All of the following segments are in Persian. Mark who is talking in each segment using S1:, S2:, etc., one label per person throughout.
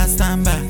S1: پستم بر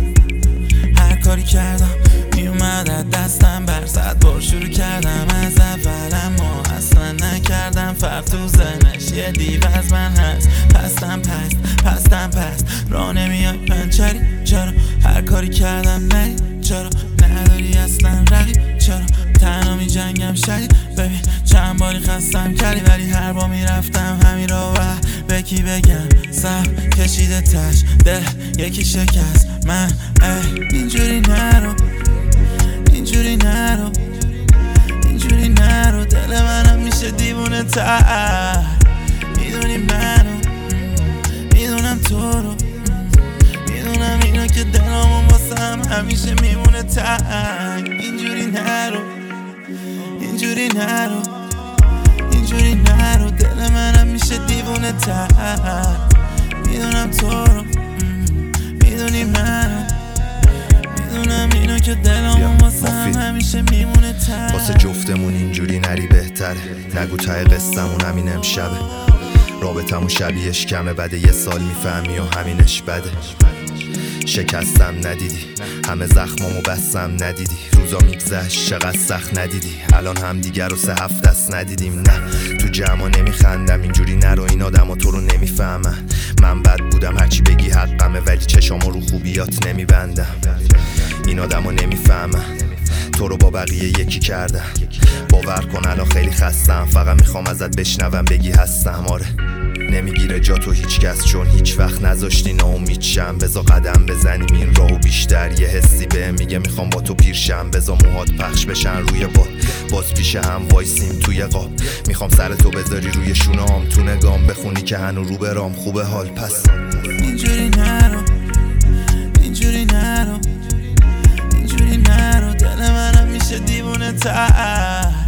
S1: هر کاری کردم میومد از دستم بر 100 بار شروع کردم از اول اما اصلا نکردم فرق تو ذهنش یه دیو از من هست پستم پست راه نمیای پنچری چرا هر کاری کردم نری چرا نداری اصلا رقیب چرا تنها می جنگم شدید ببین چند باری خستم کردی ولی هر بار میرفتم همین رو به کی بگم سب کشیده تش ده یکی شکست من اینجوری نرو اینجوری نرو اینجوری نرو دل منم میشه دیوونه تر میدونی منو میدونم تو رو میدونم اینو که دلمون واسم همیشه میمونه تنگ اینجوری نرو اینجوری نرو اینجوری نرو دل منم میشه دیوونه تر میدونم تو رو میدونی منو میدونم اینو که دلمون واسم همیشه میمونه تر
S2: واسه جفتمون اینجوری نری بهتره نگو ته قصه‌مون همین امشبه رابطمون شبیهش کمه بعد یه سال میفهمی و همینش بده شکستم ندیدی همه زخمامو بستم ندیدی روزا میگذشت چقدر سخت ندیدی الان هم دیگر رو 3 هفته است ندیدیم نه تو جمع نمیخندم اینجوری نرو این آدم تو رو نمیفهمن من بد بودم هرچی بگی حقمه ولی چشامو رو خوبیات نمیبندم این آدمو نمیفهمن تو رو با بقیه یکی کردم باور کن الان خیلی خستم فقط میخوام ازت بشنوم بگی هستم آره نمیگیره جا تو هیچ کس چون هیچ وقت نذاشتی ناامید شم بزا قدم بزنیم این راهو بیشتر یه حسی به میگه میخوام با تو پیرشم بزا موهات پخش بشن روی باد باز پیش هم وایسیم توی قاب میخوام سر تو بذاری روی شونام تو نگام بخونی که هنو رو برام خوبه حال پس
S1: اینجوری نرو اینجوری نرو اینجوری نرو دل منم میشه دیوونه تر